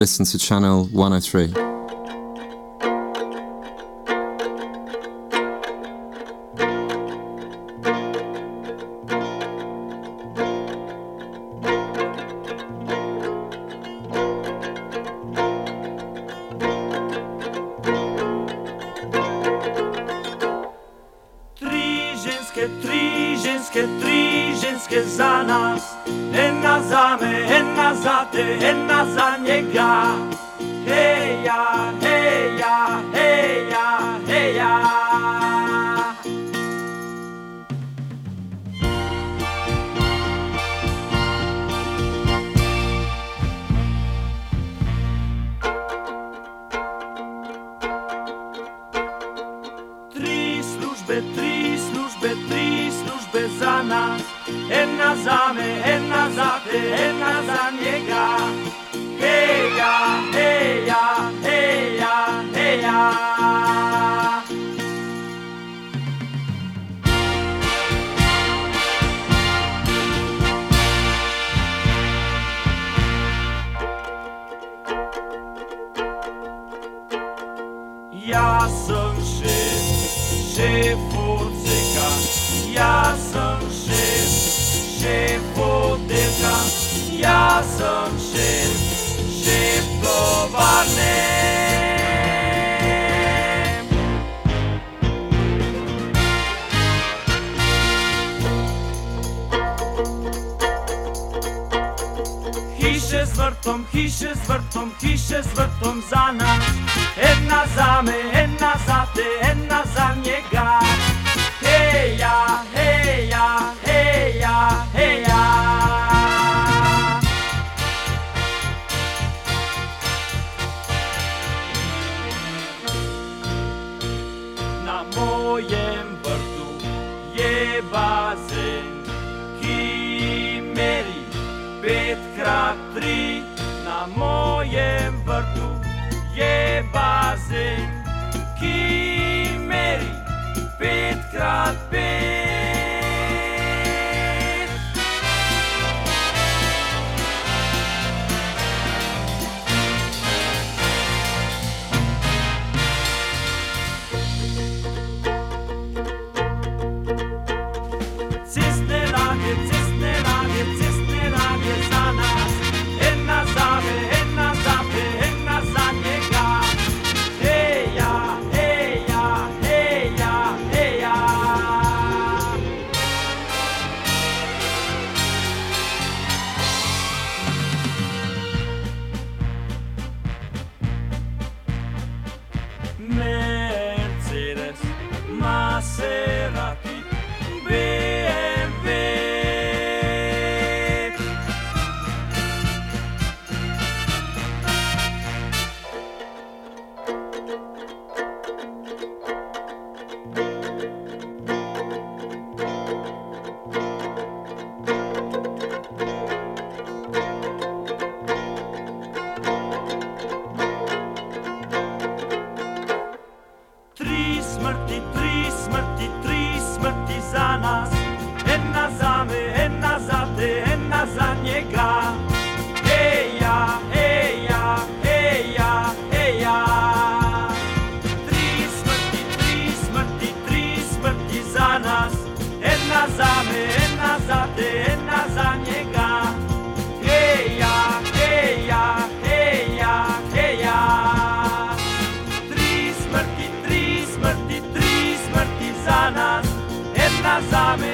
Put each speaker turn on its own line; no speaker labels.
Listen to Channel 103.
Tri ženske za nas, jedna za me, jedna za te, jedna za njega. Heja, heja, heja, heja. Tri službe za nas, jedna za me, jedna za te, jedna za njega. Heja, heja, heja, heja. Ja sam šef odseka, ja sam šef odelka, ja sam šef tovarne. Hiše s vrtom za nas, jedna za me, jedna za te, jedna za njega. Heja, heja, heja, heja. Na mojem vrtu je bazen, ki meri 5x3. Na mojem vrtu je bazen, ki meri 5x5. Cisne za nas, jedna za me, jedna za te, jedna za njega. Heja, heja, heja, heja. Mercedes, Maserati, BMW. Tri smrti za nas, jedna za me, jedna za te, jedna za njega. Heja, heja, heja, heja. Tri smrti za nas, jedna za me, jedna za te, jedna za njega. Heja, heja, heja, heja. Tri smrti za nas, jedna za me,